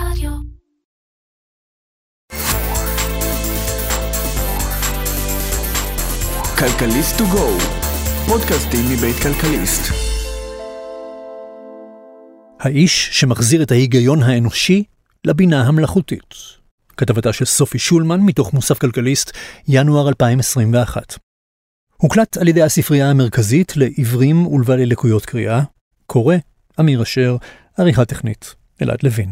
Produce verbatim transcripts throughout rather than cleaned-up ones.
רדיו. כלכליסט טו גו, פודקאסטים מבית כלכליסט. האיש שמחזיר את ההיגיון האנושי לבינה המלאכותית. כתבתה של סופי שולמן מתוך מוסף כלכליסט, ינואר אלפיים עשרים ואחת. הוקלט על ידי הספרייה המרכזית לעיוורים ולבעלי לקויות קריאה. קורא אמיר אשר, עריכה טכנית אלעד לוין.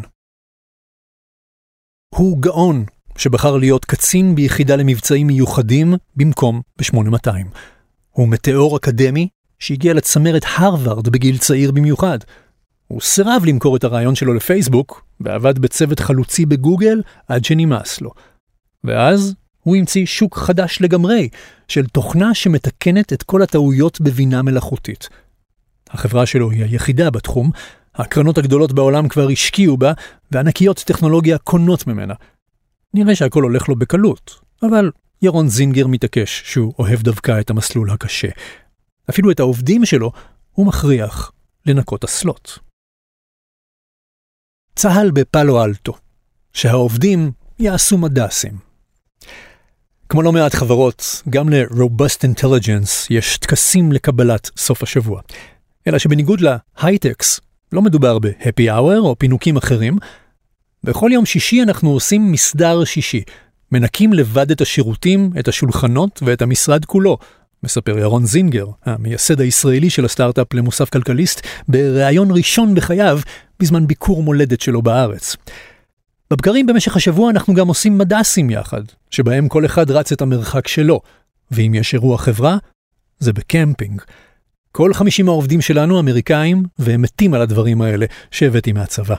הוא גאון שבחר להיות קצין ביחידה למבצעים מיוחדים במקום ב-שמונה מאתיים. הוא מטאור אקדמי שהגיע לצמרת הרווארד בגיל צעיר במיוחד. הוא סירב למכור את הרעיון שלו לפייסבוק, ועבד בצוות חלוצי בגוגל עד שנמאס לו. ואז הוא המציא שוק חדש לגמרי, של תוכנה שמתקנת את כל הטעויות בבינה מלאכותית. החברה שלו היא היחידה בתחום, הקרנות הגדולות בעולם כבר השקיעו בה, וענקיות טכנולוגיה קונות ממנה. נראה שהכל הולך לו בקלות, אבל ירון זינגר מתעקש שהוא אוהב דווקא את המסלול הקשה. אפילו את העובדים שלו הוא מכריח לנקות אסלות. צהל בפאלו אלטו, שהעובדים יעשו מדסים. כמו לא מעט חברות, גם ל-Robust Intelligence יש תקסים לקבלת סוף השבוע. אלא שבניגוד להייטקס, לא מדובר ב-Happy Hour או פינוקים אחרים. בכל יום שישי אנחנו עושים מסדר שישי. מנקים לבד את השירותים, את השולחנות ואת המשרד כולו. מספר ירון זינגר, המייסד הישראלי של הסטארט-אפ למוסף כלכליסט, בראיון ראשון בחייו בזמן ביקור מולדת שלו בארץ. בבקרים במשך השבוע אנחנו גם עושים מדסים יחד, שבהם כל אחד רץ את המרחק שלו. ואם יש אירוע חברה, זה בקמפינג. כל חמישים העובדים שלנו אמריקאים, והם מתים על הדברים האלה שהבאתי מהצבא.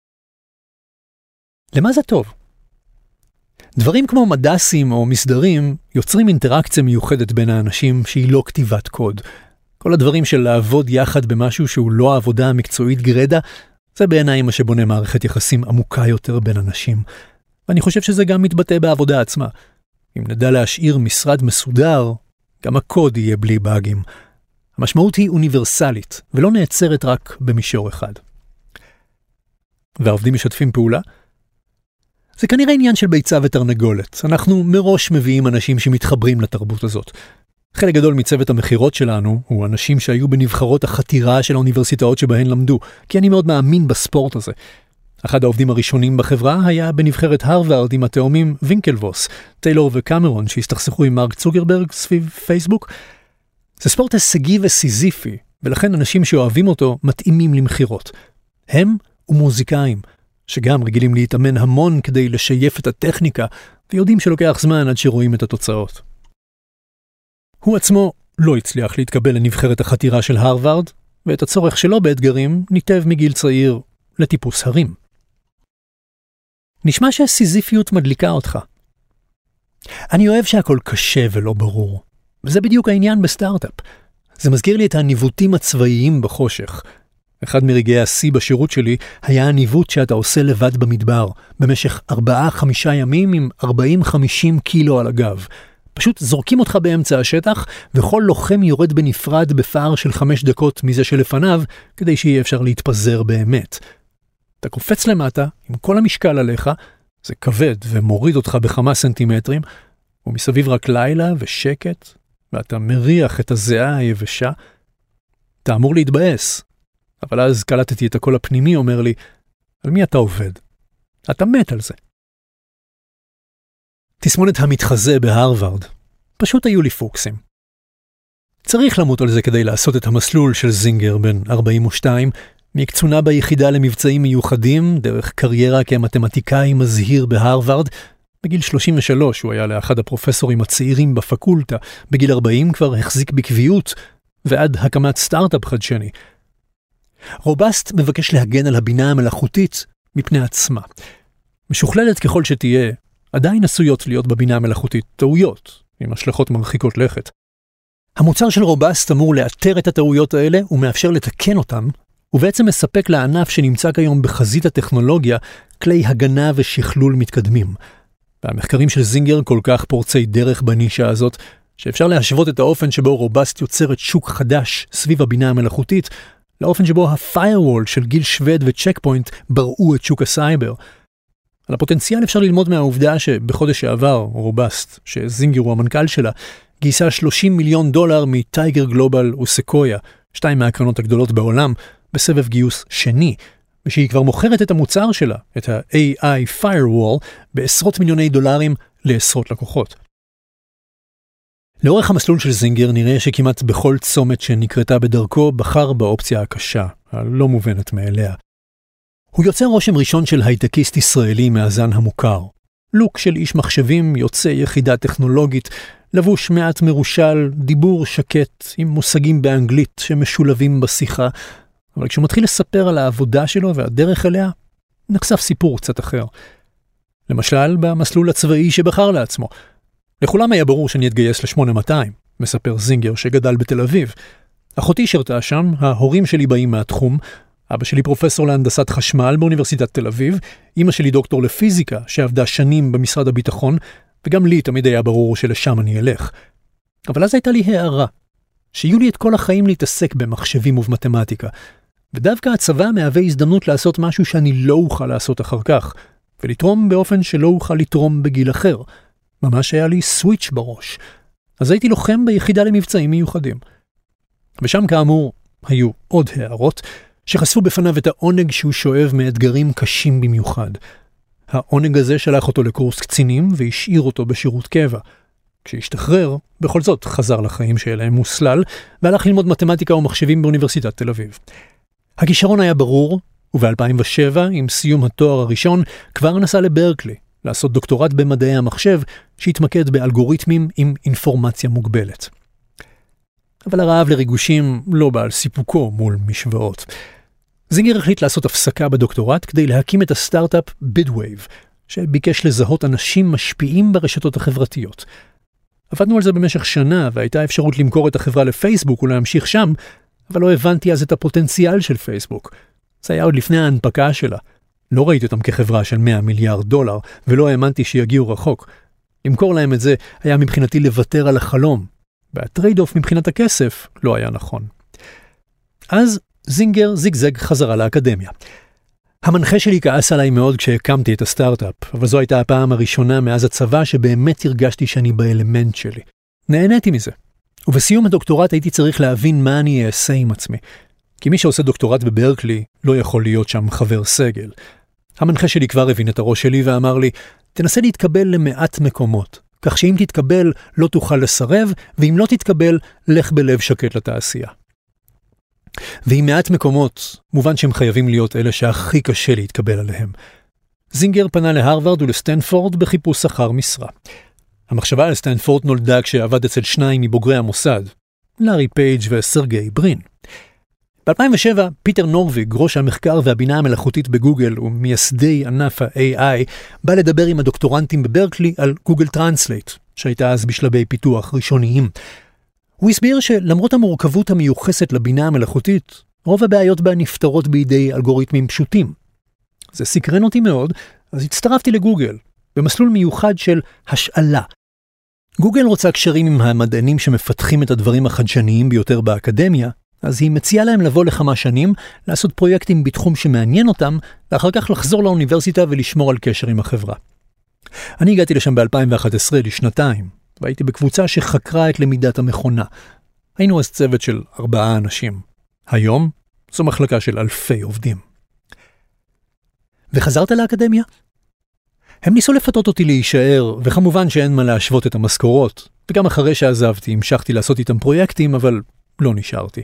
למה זה טוב? דברים כמו מדסים או מסדרים יוצרים אינטראקציה מיוחדת בין האנשים שהיא לא כתיבת קוד. כל הדברים של לעבוד יחד במשהו שהוא לא העבודה המקצועית גרדה, זה בעיניי מה שבונה מערכת יחסים עמוקה יותר בין אנשים. ואני חושב שזה גם מתבטא בעבודה עצמה. אם נדע להשאיר משרד מסודר, גם הקוד יהיה בלי באגים. המשמעות היא אוניברסלית, ולא נעצרת רק במישור אחד. והעובדים משתפים פעולה? זה כנראה עניין של ביצה ותרנגולת. אנחנו מראש מביאים אנשים שמתחברים לתרבות הזאת. חלק גדול מצוות המחירות שלנו הוא אנשים שהיו בנבחרות החתירה של האוניברסיטאות שבהן למדו, כי אני מאוד מאמין בספורט הזה. אחד העובדים הראשונים בחברה היה בנבחרת הרווארד עם התאומים וינקלבוס, טיילור וקמרון, שהסתכסכו עם מרק צוקרברג סביב פייסבוק. זה ספורט הישגי וסיזיפי, ולכן אנשים שאוהבים אותו מתאימים למחירות. הם ומוזיקאים, שגם רגילים להתאמן המון כדי לשייף את הטכניקה, ויודעים שלוקח זמן עד שרואים את התוצאות. הוא עצמו לא הצליח להתקבל לנבחרת החתירה של הרווארד, ואת הצורך שלו באתגרים ניתב מגיל צעיר לטיפוס הרים. נשמע שהסיזיפיות מדליקה אותך. אני אוהב שהכל קשה ולא ברור, וזה בדיוק העניין בסטארט-אפ. זה מזכיר לי את הניווטים הצבאיים בחושך. אחד מרגעי השיא בשירות שלי היה הניווט שאתה עושה לבד במדבר, במשך ארבעה חמישה ימים עם ארבעים חמישים קילו על הגב. פשוט זורקים אותך באמצע השטח, וכל לוחם יורד בנפרד בפער של חמש דקות מזה שלפניו, כדי שיהיה אפשר להתפזר באמת. אתה קופץ למטה, עם כל המשקל עליך, זה כבד ומוריד אותך בכמה סנטימטרים, ומסביב רק לילה ושקט, ואתה מריח את הזיעה היבשה. אתה אמור להתבאס. אבל אז קלטתי את הקול הפנימי, אומר לי, על מי אתה עובד? אתה מת על זה. תסמונת המתחזה בהרווארד. פשוט היו לי פוקסים. צריך למות על זה כדי לעשות את המסלול של זינגר בן ארבעים ושתיים, מקצונה ביחידה למבצעים מיוחדים, דרך קריירה כמתמטיקאי מזהיר בהרווארד. בגיל שלושים ושלוש הוא היה לאחד הפרופסורים הצעירים בפקולטה, בגיל ארבעים כבר החזיק בקביעות, ועד הקמת סטארט-אפ חדשני. רובסט מבקש להגן על הבינה המלאכותית מפני עצמה. משוכללת ככל שתהיה, עדיין עשויות להיות בבינה המלאכותית טעויות, עם השלכות מרחיקות לכת. המוצר של רובסט אמור לאתר את הטעויות האלה ומאפשר לתקן אותם, ובעצם מספק לענף שנמצא כיום בחזית הטכנולוגיה כלי הגנה ושכלול מתקדמים. והמחקרים של זינגר כל כך פורצי דרך בנישה הזאת, שאפשר להשוות את האופן שבו רובסט יוצרת שוק חדש סביב הבינה המלאכותית לאופן שבו ה-firewall של גיל שווד וצ'ק פוינט בראו את שוק הסייבר. על הפוטנציאל אפשר ללמוד מהעובדה שבחודש שעבר, רובסט, שזינגר הוא המנכ"ל שלה, גייסה שלושים מיליון דולר מטייגר גלובל וסקויה, שתיים מהקרנות הגדולות בעולם, בסבב גיוס שני, ושהיא כבר מוכרת את המוצר שלה, את ה-איי איי Firewall, בעשרות מיליוני דולרים לעשרות לקוחות. לאורך המסלול של זינגר נראה שכמעט בכל צומת שנקרתה בדרכו בחר באופציה הקשה, הלא מובנת מאליה. הוא יוצר רושם ראשון של הייטקיסט ישראלי מהזן המוכר. לוק של איש מחשבים, יוצא יחידה טכנולוגית, לבוש מעט מרושל, דיבור שקט עם מושגים באנגלית שמשולבים בשיחה, אבל כשהוא מתחיל לספר על העבודה שלו והדרך אליה, נחשף סיפור קצת אחר. למשל, במסלול הצבאי שבחר לעצמו. לכולם היה ברור שאני אתגייס ל-שמונה מאתיים, מספר זינגר שגדל בתל אביב. אחותי שרתה שם, ההורים שלי באים מהתחום, אבא שלי פרופסור להנדסת חשמל באוניברסיטת תל אביב, אמא שלי דוקטור לפיזיקה שעבדה שנים במשרד הביטחון, וגם לי תמיד היה ברור שלשם אני אלך. אבל אז הייתה לי הערה, שיהיו לי את כל החיים להתעסק במחשבים ובמתמטיקה, ודווקא הצבא מהווה הזדמנות לעשות משהו שאני לא אוכל לעשות אחר כך, ולתרום באופן שלא אוכל לתרום בגיל אחר. ממש היה לי סוויץ' בראש. אז הייתי לוחם ביחידה למבצעים מיוחדים. ושם כאמור היו עוד הערות, שחשפו בפניו את העונג שהוא שואב מאתגרים קשים במיוחד. העונג הזה שלח אותו לקורס קצינים והשאיר אותו בשירות קבע. כשהשתחרר, בכל זאת חזר לחיים שאליהם מוסלל, והלך ללמוד מתמטיקה ומחשבים באוניברסיטת תל אביב. הכישרון היה ברור, וב-אלפיים ושבע, עם סיום התואר הראשון, כבר נסע לברקלי, לעשות דוקטורט במדעי המחשב, שהתמקד באלגוריתמים עם אינפורמציה מוגבלת. אבל הרעב לריגושים לא בא על סיפוקו מול משוואות. זינגר החליט לעשות הפסקה בדוקטורט כדי להקים את הסטארט-אפ בידווייב, שביקש לזהות אנשים משפיעים ברשתות החברתיות. עבדנו על זה במשך שנה, והייתה אפשרות למכור את החברה לפייסבוק ולהמשיך שם, אבל לא הבנתי אז את הפוטנציאל של פייסבוק. זה היה עוד לפני ההנפקה שלה. לא ראיתי אותם כחברה של מאה מיליארד דולר, ולא האמנתי שיגיעו רחוק. למכור להם את זה היה מבחינתי לוותר על החלום, והטרייד אוף מבחינת הכסף לא היה נכון. אז זינגר זיגזג חזרה לאקדמיה. המנחה שלי כעס עליי מאוד כשהקמתי את הסטארט-אפ, אבל זו הייתה הפעם הראשונה מאז הצבא שבאמת הרגשתי שאני באלמנט שלי. נהניתי מזה. ובסיום הדוקטורט הייתי צריך להבין מה אני אעשה עם עצמי. כי מי שעושה דוקטורט בברקלי לא יכול להיות שם חבר סגל. המנחה שלי כבר הבין את הראש שלי ואמר לי, תנסה להתקבל למעט מקומות, כך שאם תתקבל לא תוכל לסרב, ואם לא תתקבל, לך בלב שקט לתעשייה. ועם מעט מקומות, מובן שהם חייבים להיות אלה שהכי קשה להתקבל עליהם. זינגר פנה להרווארד ולסטנפורד בחיפוש אחר משרה. המחשבה על סטנפורד נולדה כשעבד אצל שניים מבוגרי המוסד, לארי פייג' וסרגי ברין. ב-אלפיים ושבע, פיטר נורוויג, ראש המחקר והבינה המלאכותית בגוגל ומייסדי ענף ה-איי איי, בא לדבר עם הדוקטורנטים בברקלי על גוגל טרנסלייט, שהייתה אז בשלבי פיתוח ראשוניים. הוא הסביר שלמרות המורכבות המיוחסת לבינה המלאכותית, רוב הבעיות בה נפתרות בידי אלגוריתמים פשוטים. זה סקרן אותי מאוד, אז הצטרפתי לגוגל, במסלול מיוחד של השאלה. גוגל רוצה קשרים עם המדענים שמפתחים את הדברים החדשניים ביותר באקדמיה, אז היא מציעה להם לבוא לכמה שנים, לעשות פרויקטים בתחום שמעניין אותם, ואחר כך לחזור לאוניברסיטה ולשמור על קשר עם החברה. אני הגעתי לשם ב-אלפיים ואחת עשרה לשנתיים, והייתי בקבוצה שחקרה את למידת המכונה. היינו אז צוות של ארבעה אנשים. היום זו מחלקה של אלפי עובדים. וחזרת לאקדמיה? הם ניסו לפתות אותי להישאר, וכמובן שאין מה להשוות את המשכורות, וגם אחרי שעזבתי המשכתי לעשות איתם פרויקטים, אבל לא נשארתי.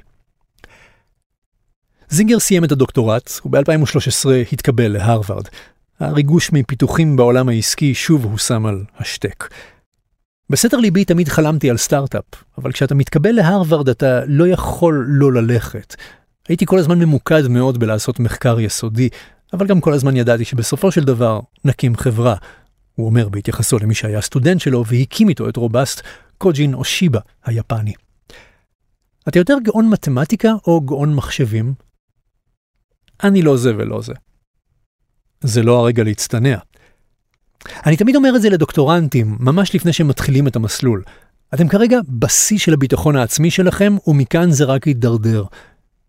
זינגר סיים את הדוקטורט, וב-אלפיים ושלוש עשרה התקבל להרווארד. הריגוש מפיתוחים בעולם העסקי שוב הושם על השטק. בסתר ליבי תמיד חלמתי על סטארט-אפ, אבל כשאתה מתקבל להרווארד אתה לא יכול לא ללכת. הייתי כל הזמן ממוקד מאוד בלעשות מחקר יסודי, אבל גם כל הזמן ידעתי שבסופו של דבר נקים חברה. הוא אומר בהתייחסו למי שהיה סטודנט שלו והקים איתו את רובסט, קוג'ין אושיבה היפני. אתה יותר גאון מתמטיקה או גאון מחשבים? אני לא זה ולא זה. זה לא הרגע להצטנע. אני תמיד אומר את זה לדוקטורנטים, ממש לפני שהם מתחילים את המסלול. אתם כרגע בשיא של הביטחון העצמי שלכם, ומכאן זה רק יידרדר.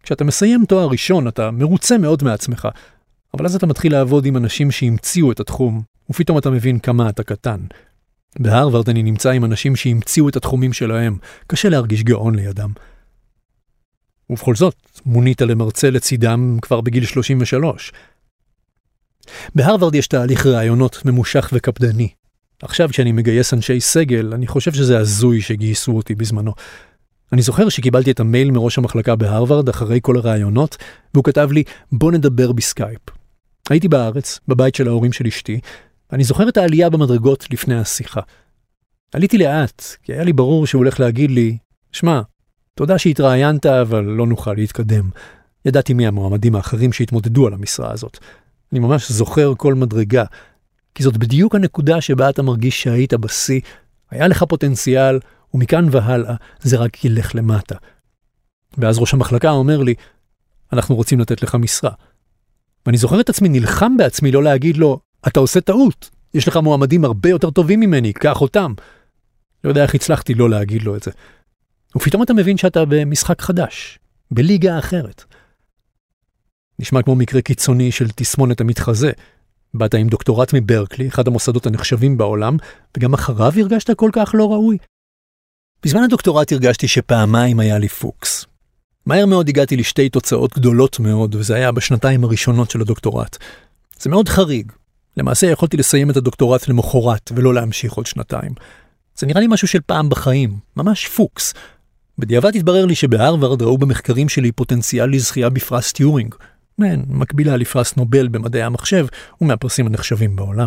כשאתה מסיים תואר ראשון, אתה מרוצה מאוד מעצמך, אבל אז אתה מתחיל לעבוד עם אנשים שהמציאו את התחום, ופתאום אתה מבין כמה אתה קטן. בהרווארד אני נמצא עם אנשים שהמציאו את התחומים שלהם, קשה להרגיש גאון לידם. ובכל זאת, מונית למרצה לצידם כבר בגיל שלושים ושלוש. בהרווארד יש תהליך רעיונות ממושך וקפדני. עכשיו כשאני מגייס אנשי סגל, אני חושב שזה הזוי שגייסו אותי בזמנו. אני זוכר שקיבלתי את המייל מראש המחלקה בהרווארד אחרי כל הרעיונות, והוא כתב לי, בוא נדבר בסקייפ. הייתי בארץ, בבית של ההורים של אשתי, אני זוכר את העלייה במדרגות לפני השיחה. עליתי לאט, כי היה לי ברור שהוא הולך להגיד לי, שמע, תודה שהתראיינת, אבל לא נוכל להתקדם. ידעתי מי המועמדים האחרים שהתמודדו על המשרה הזאת. אני ממש זוכר כל מדרגה, כי זאת בדיוק הנקודה שבה אתה מרגיש שהיית בשיא, היה לך פוטנציאל, ומכאן והלאה זה רק ילך למטה. ואז ראש המחלקה אומר לי, אנחנו רוצים לתת לך משרה. ואני זוכר את עצמי נלחם בעצמי לא להגיד לו, אתה עושה טעות, יש לך מועמדים הרבה יותר טובים ממני, קח אותם. לא יודע איך הצלחתי לא להגיד לו את זה. ופתאום אתה מבין שאתה במשחק חדש, בליגה אחרת. נשמע כמו מקרה קיצוני של תסמונת המתחזה. באת עם דוקטורט מברקלי, אחד המוסדות הנחשבים בעולם, וגם אחריו הרגשת כל כך לא ראוי. בזמן הדוקטורט הרגשתי שפעמיים היה לי פוקס. מהר מאוד הגעתי לשתי תוצאות גדולות מאוד, וזה היה בשנתיים הראשונות של הדוקטורט. זה מאוד חריג. למעשה יכולתי לסיים את הדוקטורט למחרת, ולא להמשיך עוד שנתיים. זה נראה לי משהו של פעם בחיים, ממש פוקס. בדיעבד התברר לי שבהרווארד ראו במחקרים שלי פוטנציאל לזכייה בפרס טיורינג. מן, מקבילה לפרס נובל במדעי המחשב, ומהפרסים הנחשבים בעולם.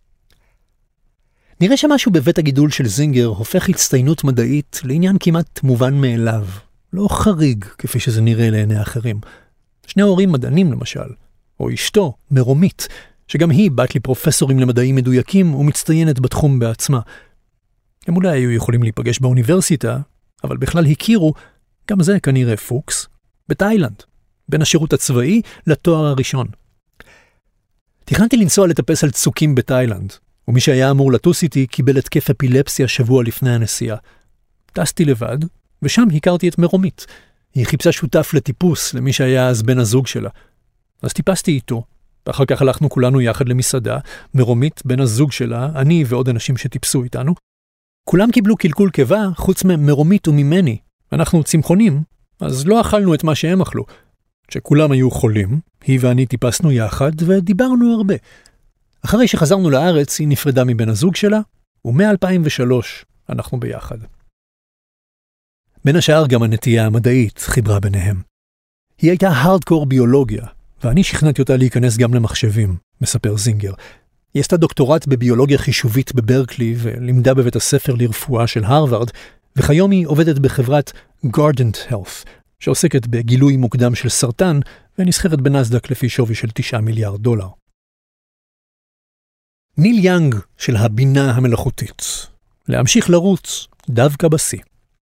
נראה שמשהו בבית הגידול של זינגר הופך הצטיינות מדעית לעניין כמעט מובן מאליו. לא חריג, כפי שזה נראה לעיני אחרים. שני הורים מדענים למשל, או אשתו, מרומית, שגם היא בת לי פרופסורים למדעים מדויקים ומצטיינת בתחום בעצמה. הם אולי היו יכולים להיפגש באוניברסיטה, אבל בכלל הכירו, גם זה כנראה פוקס, בתאילנד, בין השירות הצבאי לתואר הראשון. תכננתי לנסוע לטפס על צוקים בתאילנד, ומי שהיה אמור לטוס איתי קיבל התקף אפילפסיה שבוע לפני הנסיעה. טסתי לבד, ושם הכרתי את מרומית. היא חיפשה שותף לטיפוס למי שהיה אז בן הזוג שלה. אז טיפסתי איתו, ואחר כך הלכנו כולנו יחד למסעדה, מרומית, בן הזוג שלה, אני ועוד אנשים שטיפסו איתנו. כולם קיבלו קלקול קיבה, חוץ ממרומית וממני. אנחנו צמחונים, אז לא אכלנו את מה שהם אכלו. כשכולם היו חולים, היא ואני טיפסנו יחד ודיברנו הרבה. אחרי שחזרנו לארץ, היא נפרדה מבן הזוג שלה, ומ-אלפיים ושלוש אנחנו ביחד. בין השאר גם הנטייה המדעית חיברה ביניהם. היא הייתה הארדקור ביולוגיה, ואני שכנעתי אותה להיכנס גם למחשבים, מספר זינגר. היא עשתה דוקטורט בביולוגיה חישובית בברקלי, ולימדה בבית הספר לרפואה של הרווארד, וכיום היא עובדת בחברת Guardant Health, שעוסקת בגילוי מוקדם של סרטן, ונסחרת בנסדק לפי שווי של תשעה מיליארד דולר. ניל יאנג של הבינה המלאכותית. להמשיך לרוץ דווקא בשיא.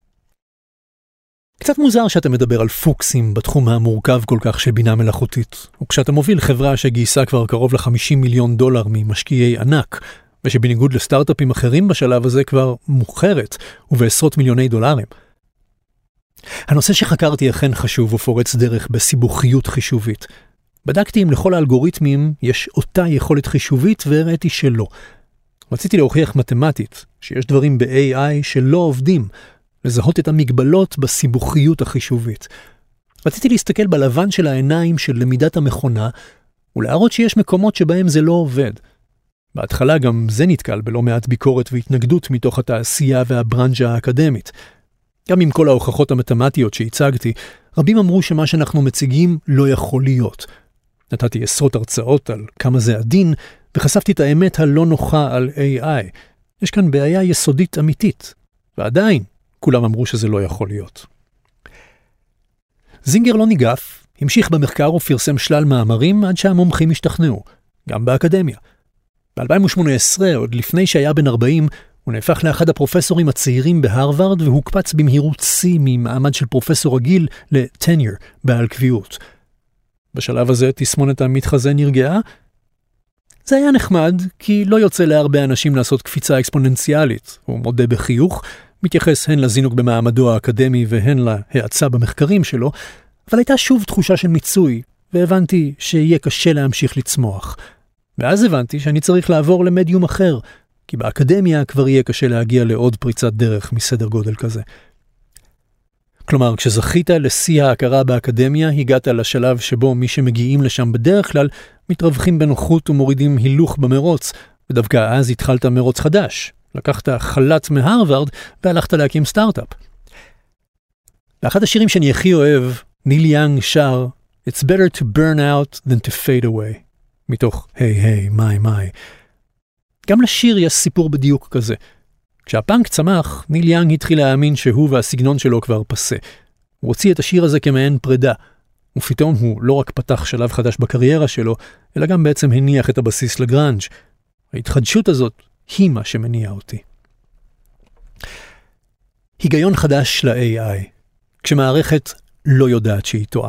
קצת מוזר שאתה מדבר על פוקסים בתחום המורכב כל כך של בינה מלאכותית, וכשאתה מוביל חברה שגייסה כבר קרוב ל-חמישים מיליון דולר ממשקיעי ענק, ושבניגוד לסטארט-אפים אחרים בשלב הזה כבר מוכרת ובעשרות מיליוני דולרים. הנושא שחקרתי אכן חשוב ופורץ דרך בסיבוכיות חישובית. בדקתי אם לכל האלגוריתמים יש אותה יכולת חישובית והראיתי שלא. רציתי להוכיח מתמטית שיש דברים ב-איי איי שלא עובדים, לזהות את המגבלות בסיבוכיות החישובית. רציתי להסתכל בלבן של העיניים של למידת המכונה, ולהראות שיש מקומות שבהם זה לא עובד. בהתחלה גם זה נתקל בלא מעט ביקורת והתנגדות מתוך התעשייה והברנז'ה האקדמית. גם עם כל ההוכחות המתמטיות שהצגתי, רבים אמרו שמה שאנחנו מציגים לא יכול להיות. נתתי עשרות הרצאות על כמה זה עדין, וחשפתי את האמת הלא נוחה על איי איי. יש כאן בעיה יסודית אמיתית, ועדיין כולם אמרו שזה לא יכול להיות. זינגר לא ניגף, המשיך במחקר ופרסם שלל מאמרים עד שהמומחים השתכנעו, גם באקדמיה. ב-אלפיים ושמונה עשרה, עוד לפני שהיה בן ארבעים, הוא נהפך לאחד הפרופסורים הצעירים בהרווארד, והוקפץ במהירות שיא ממעמד של פרופסור רגיל לטניר, בעל קביעות. בשלב הזה תסמונת המתחזה נרגעה. זה היה נחמד, כי לא יוצא להרבה אנשים לעשות קפיצה אקספוננציאלית. הוא מודה בחיוך, מתייחס הן לזינוק במעמדו האקדמי והן להאצה במחקרים שלו, אבל הייתה שוב תחושה של מיצוי, והבנתי שיהיה קשה להמשיך לצמוח. ואז הבנתי שאני צריך לעבור למדיום אחר, כי באקדמיה כבר יהיה קשה להגיע לעוד פריצת דרך מסדר גודל כזה. כלומר, כשזכית לשיא ההכרה באקדמיה, הגעת לשלב שבו מי שמגיעים לשם בדרך כלל מתרווחים בנוחות ומורידים הילוך במרוץ, ודווקא אז התחלת מרוץ חדש. לקחת חל"ת מהרווארד והלכת להקים סטארט-אפ. באחד השירים שאני הכי אוהב, ניל יאנג שר It's better to burn out than to fade away. מתוך היי היי, מיי מיי. גם לשיר יש סיפור בדיוק כזה. כשהפאנק צמח, ניל יאנג התחיל להאמין שהוא והסגנון שלו כבר פסה. הוא הוציא את השיר הזה כמעין פרידה, ופתאום הוא לא רק פתח שלב חדש בקריירה שלו, אלא גם בעצם הניח את הבסיס לגרנג'. ההתחדשות הזאת היא מה שמניע אותי. היגיון חדש ל-איי איי, כשמערכת לא יודעת שהיא טועה.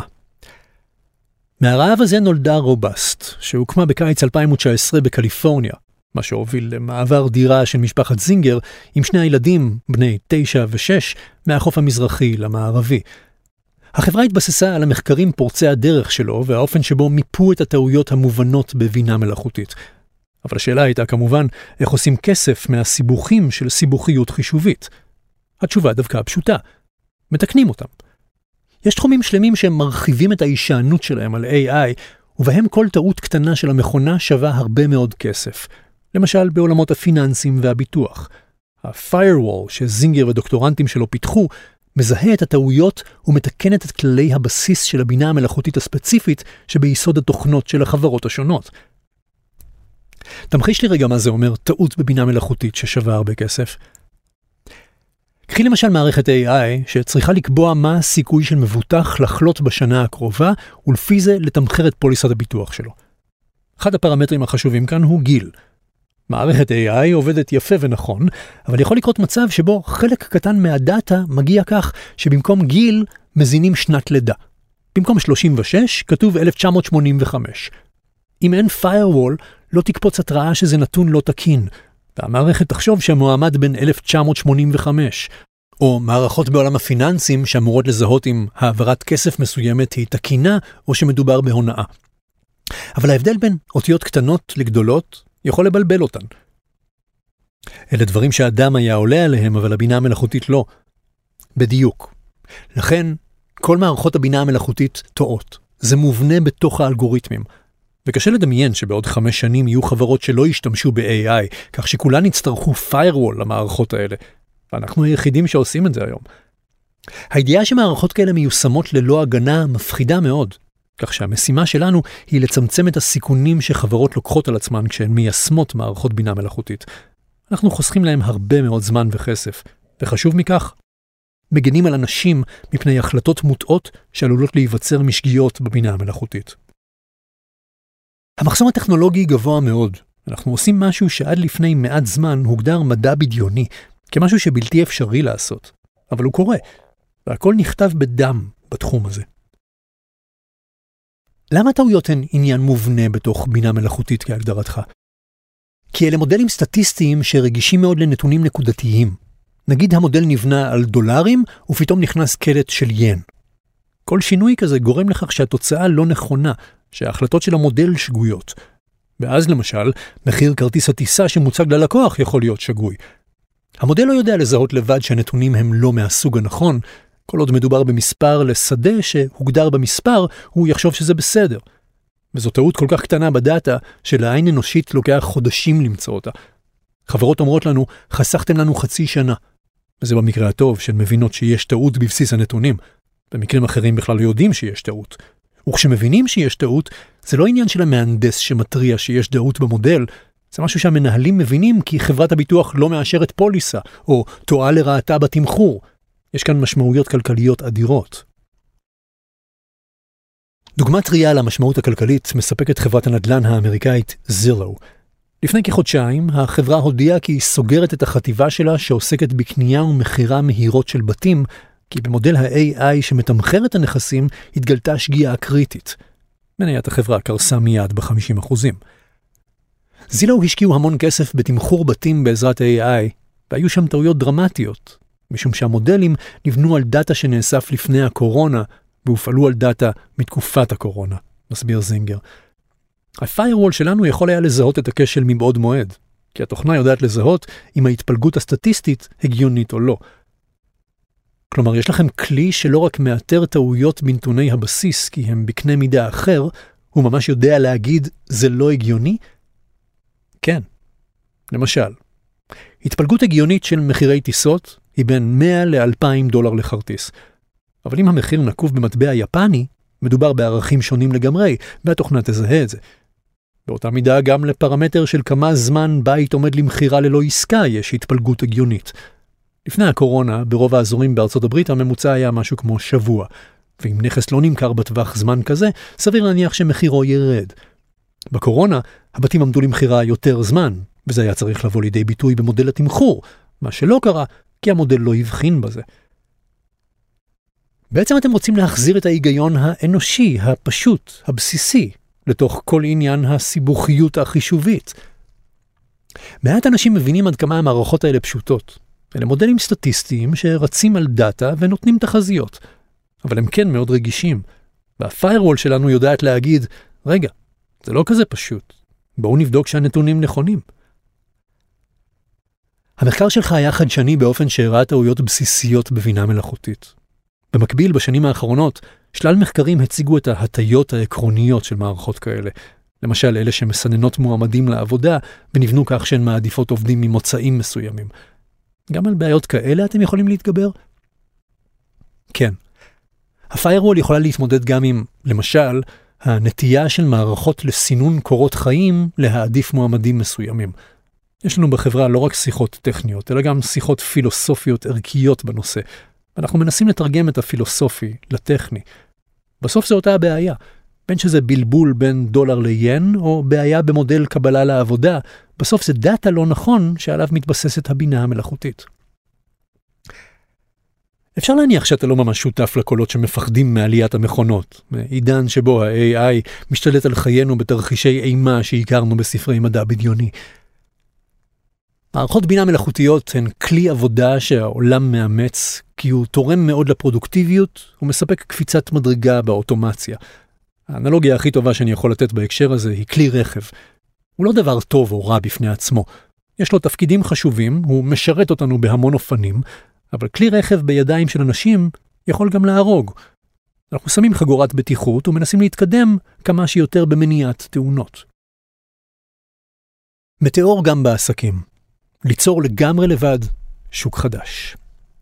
מהרעב הזה נולדה רובסט, שהוקמה בקיץ אלפיים תשע עשרה בקליפורניה, מה שהוביל למעבר דירה של משפחת זינגר עם שני הילדים, בני תשע ושש, מהחוף המזרחי למערבי. החברה התבססה על המחקרים פורצי הדרך שלו והאופן שבו מיפו את הטעויות המובנות בבינה מלאכותית. אבל השאלה הייתה כמובן איך עושים כסף מהסיבוכים של סיבוכיות חישובית. התשובה דווקא פשוטה, מתקנים אותם. יש תחומים שלמים שהם מרחיבים את ההישענות שלהם על איי איי, ובהם כל טעות קטנה של המכונה שווה הרבה מאוד כסף. למשל בעולמות הפיננסים והביטוח. ה-firewall שזינגר ודוקטורנטים שלו פיתחו, מזהה את הטעויות ומתקנת את כללי הבסיס של הבינה המלאכותית הספציפית שביסוד התוכנות של החברות השונות. תמחיש לי רגע מה זה אומר טעות בבינה מלאכותית ששווה הרבה כסף. קחי למשל מערכת איי איי שצריכה לקבוע מה הסיכוי של מבוטח לחלות בשנה הקרובה, ולפי זה לתמחר את פוליסת הביטוח שלו. אחד הפרמטרים החשובים כאן הוא גיל. מערכת איי איי עובדת יפה ונכון, אבל יכול לקרות מצב שבו חלק קטן מהדאטה מגיע כך שבמקום גיל מזינים שנת לידה. במקום שלושים ושש כתוב אלף תשע מאות שמונים וחמש. אם אין firewall, לא תקפוץ התראה שזה נתון לא תקין, והמערכת תחשוב שהמועמד בין אלף תשע מאות שמונים וחמש, או מערכות בעולם הפיננסים שאמורות לזהות אם העברת כסף מסוימת היא תקינה או שמדובר בהונאה. אבל ההבדל בין אותיות קטנות לגדולות יכול לבלבל אותן. אלה דברים שהאדם היה עולה עליהם, אבל הבינה המלאכותית לא. בדיוק. לכן, כל מערכות הבינה המלאכותית טועות. זה מובנה בתוך האלגוריתמים. וקשה לדמיין שבעוד חמש שנים יהיו חברות שלא ישתמשו ב-איי איי, כך שכולן יצטרכו firewall למערכות האלה. ואנחנו היחידים שעושים את זה היום. הידיעה שמערכות כאלה מיושמות ללא הגנה מפחידה מאוד. כך שהמשימה שלנו היא לצמצם את הסיכונים שחברות לוקחות על עצמן כשהן מיישמות מערכות בינה מלאכותית. אנחנו חוסכים להם הרבה מאוד זמן וכסף, וחשוב מכך, מגנים על אנשים מפני החלטות מוטעות שעלולות להיווצר משגיאות בבינה המלאכותית. המחסום הטכנולוגי גבוה מאוד. אנחנו עושים משהו שעד לפני מעט זמן הוגדר מדע בדיוני, כמשהו שבלתי אפשרי לעשות. אבל הוא קורה, והכל נכתב בדם בתחום הזה. למה טעויות הן עניין מובנה בתוך בינה מלאכותית כהגדרתך? כי אלה מודלים סטטיסטיים שרגישים מאוד לנתונים נקודתיים. נגיד המודל נבנה על דולרים ופתאום נכנס קלט של ין. כל שינוי כזה גורם לכך שהתוצאה לא נכונה, שההחלטות של המודל שגויות. ואז למשל, מחיר כרטיס הטיסה שמוצג ללקוח יכול להיות שגוי. המודל לא יודע לזהות לבד שהנתונים הם לא מהסוג הנכון, כל עוד מדובר במספר לשדה שהוגדר במספר, הוא יחשוב שזה בסדר. וזו טעות כל כך קטנה בדאטה, שלעין אנושית לוקח חודשים למצוא אותה. חברות אומרות לנו, חסכתם לנו חצי שנה. וזה במקרה הטוב, שהן מבינות שיש טעות בבסיס הנתונים. במקרים אחרים בכלל לא יודעים שיש טעות. וכשמבינים שיש טעות, זה לא עניין של המהנדס שמטריע שיש טעות במודל, זה משהו שהמנהלים מבינים כי חברת הביטוח לא מאשרת פוליסה, או טועה לרעתה בתמחור. יש כאן משמעויות כלכליות אדירות. דוגמה טריה למשמעות הכלכלית מספקת חברת הנדל"ן האמריקאית זילו. לפני כחודשיים, החברה הודיעה כי היא סוגרת את החטיבה שלה שעוסקת בקנייה ומחירה מהירות של בתים, כי במודל ה-איי איי שמתמחר את הנכסים התגלתה שגיאה קריטית. מניית החברה קרסה מיד ב-חמישים אחוזים. זילו השקיעו המון כסף בתמחור בתים בעזרת איי איי, והיו שם טעויות דרמטיות. משום שהמודלים נבנו על דאטה שנאסף לפני הקורונה, והופעלו על דאטה מתקופת הקורונה, מסביר זינגר. ה-firewall שלנו יכול היה לזהות את הכשל מבעוד מועד, כי התוכנה יודעת לזהות אם ההתפלגות הסטטיסטית הגיונית או לא. כלומר, יש לכם כלי שלא רק מאתר טעויות בנתוני הבסיס, כי הם בקנה מידה אחר, הוא ממש יודע להגיד, זה לא הגיוני? כן. למשל, התפלגות הגיונית של מחירי טיסות היא בין מאה ל-אלפיים דולר לכרטיס. אבל אם המחיר נקוב במטבע יפני, מדובר בערכים שונים לגמרי, והתוכנה תזהה את זה. באותה מידה גם לפרמטר של כמה זמן בית עומד למחירה ללא עסקה יש התפלגות הגיונית. לפני הקורונה, ברוב האזורים בארצות הברית הממוצע היה משהו כמו שבוע, ואם נכס לא נמכר בטווח זמן כזה, סביר להניח שמחירו ירד. בקורונה, הבתים עמדו למחירה יותר זמן, וזה היה צריך לבוא לידי ביטוי במודל התמחור, מה שלא קרה, כי המודל לא הבחין בזה. בעצם אתם רוצים להחזיר את ההיגיון האנושי, הפשוט, הבסיסי, לתוך כל עניין הסיבוכיות החישובית. מעט אנשים מבינים עד כמה המערכות האלה פשוטות. אלה מודלים סטטיסטיים שרצים על דאטה ונותנים תחזיות. אבל הם כן מאוד רגישים. והפיירוול שלנו יודעת להגיד, רגע, זה לא כזה פשוט. בואו נבדוק שהנתונים נכונים. המחקר שלך היה חדשני באופן שהראה טעויות בסיסיות בבינה מלאכותית. במקביל, בשנים האחרונות, שלל מחקרים הציגו את ההטיות העקרוניות של מערכות כאלה. למשל, אלה שמסננות מועמדים לעבודה, ונבנו כך שהן מעדיפות עובדים ממוצאים מסוימים. גם על בעיות כאלה אתם יכולים להתגבר? כן. הפיירוול יכולה להתמודד גם עם, למשל, הנטייה של מערכות לסינון קורות חיים להעדיף מועמדים מסוימים. יש לנו בחברה לא רק שיחות טכניות, אלא גם שיחות פילוסופיות ערכיות בנושא. אנחנו מנסים לתרגם את הפילוסופי לטכני. בסוף זו אותה הבעיה. בין שזה בלבול בין דולר ליין, או בעיה במודל קבלה לעבודה, בסוף זה דאטה לא נכון שעליו מתבססת הבינה המלאכותית. אפשר להניח שאתה לא ממש שותף לקולות שמפחדים מעליית המכונות, בעידן שבו ה-איי איי משתלט על חיינו בתרחישי אימה שהכרנו בספרי מדע בדיוני. מערכות בינה מלאכותיות הן כלי עבודה שהעולם מאמץ, כי הוא תורם מאוד לפרודוקטיביות ומספק קפיצת מדרגה באוטומציה. האנלוגיה הכי טובה שאני יכול לתת בהקשר הזה היא כלי רכב. הוא לא דבר טוב או רע בפני עצמו. יש לו תפקידים חשובים, הוא משרת אותנו בהמון אופנים, אבל כלי רכב בידיים של אנשים יכול גם להרוג. אנחנו שמים חגורת בטיחות ומנסים להתקדם כמה שיותר במניעת תאונות. מטאור גם בעסקים. ליצור לגמרי לבד שוק חדש.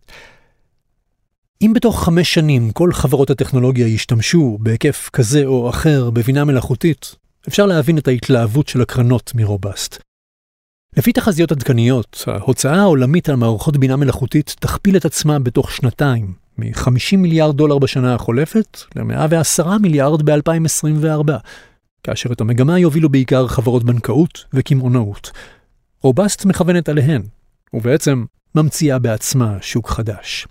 אם בתוך חמש שנים כל חברות הטכנולוגיה ישתמשו בהיקף כזה או אחר בבינה מלאכותית, אפשר להבין את ההתלהבות של הקרנות מרובסט. לפי תחזיות עדכניות, ההוצאה העולמית על מערכות בינה מלאכותית תכפיל את עצמה בתוך שנתיים, מ-חמישים מיליארד דולר בשנה החולפת ל-מאה ועשרה מיליארד ב-אלפיים עשרים וארבע, כאשר את המגמה יובילו בעיקר חברות בנקאות וקמעונאות. רובסט מכוונת עליהן, ובעצם ממציאה בעצמה שוק חדש.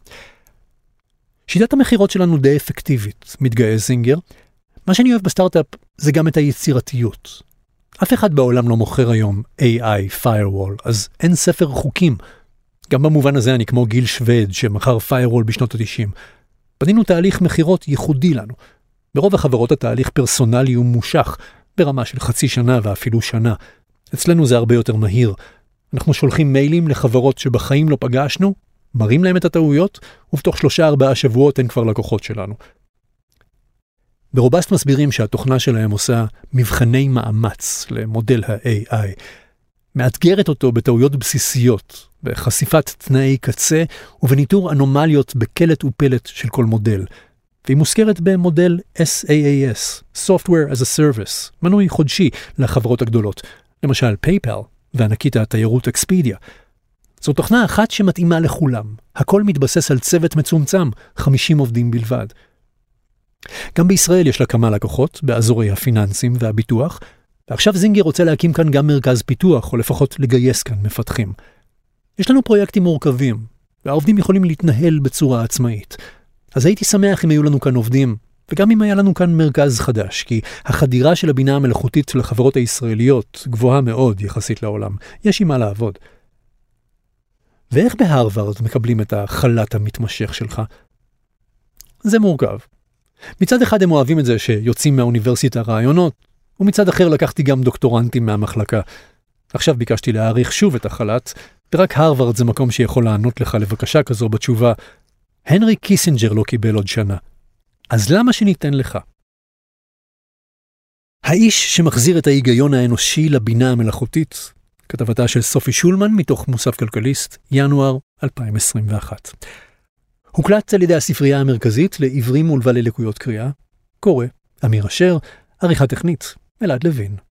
שיטת המחירות שלנו די אפקטיבית, מתגאה זינגר. מה שאני אוהב בסטארט-אפ זה גם את היצירתיות. אף אחד בעולם לא מוכר היום איי איי, firewall, אז אין ספר חוקים. גם במובן הזה אני כמו גיל שווד שמכר firewall בשנות ה-תשעים. בנינו תהליך מחירות ייחודי לנו. ברוב החברות התהליך פרסונלי ומושך, ברמה של חצי שנה ואפילו שנה. אצלנו זה הרבה יותר מהיר. אנחנו שולחים מיילים לחברות שבחיים לא פגשנו, מראים להם את הטעויות, ובתוך שלושה ארבעה שבועות הן כבר לקוחות שלנו. ברובסט מסבירים שהתוכנה שלהם עושה מבחני מאמץ למודל ה-איי איי. מאתגרת אותו בטעויות בסיסיות, בחשיפת תנאי קצה ובניטור אנומליות בקלט ופלט של כל מודל. והיא מוזכרת במודל אס איי איי אס, Software as a Service, מנוי חודשי לחברות הגדולות. למשל פייפל וענקית התיירות אקספידיה. זו תוכנה אחת שמתאימה לכולם. הכל מתבסס על צוות מצומצם, חמישים עובדים בלבד. גם בישראל יש לה כמה לקוחות, באזורי הפיננסים והביטוח, ועכשיו זינגר רוצה להקים כאן גם מרכז פיתוח, או לפחות לגייס כאן מפתחים. יש לנו פרויקטים מורכבים, והעובדים יכולים להתנהל בצורה עצמאית. אז הייתי שמח אם היו לנו כאן עובדים, וגם אם היה לנו כאן מרכז חדש, כי החדירה של הבינה המלאכותית של החברות הישראליות גבוהה מאוד יחסית לעולם. יש עם מה לעבוד. ואיך בהרווארד מקבלים את החל"ת המתמשך שלך? זה מורכב. מצד אחד הם אוהבים את זה שיוצאים מהאוניברסיטה רעיונות, ומצד אחר לקחתי גם דוקטורנטים מהמחלקה. עכשיו ביקשתי להאריך שוב את החל"ת, ורק הרווארד זה מקום שיכול לענות לך לבקשה כזו בתשובה, הנרי קיסינג'ר לא קיבל עוד שנה. אז למה שניתן לך? האיש שמחזיר את ההיגיון האנושי לבינה המלאכותית, כתבתה של סופי שולמן מתוך מוסף כלכליסט, ינואר אלפיים עשרים ואחת. הוקלט על ידי הספרייה המרכזית לעברים ולבעלי לקויות קריאה, קורא, אמיר אשר, עריכה טכנית, אלעד לוין.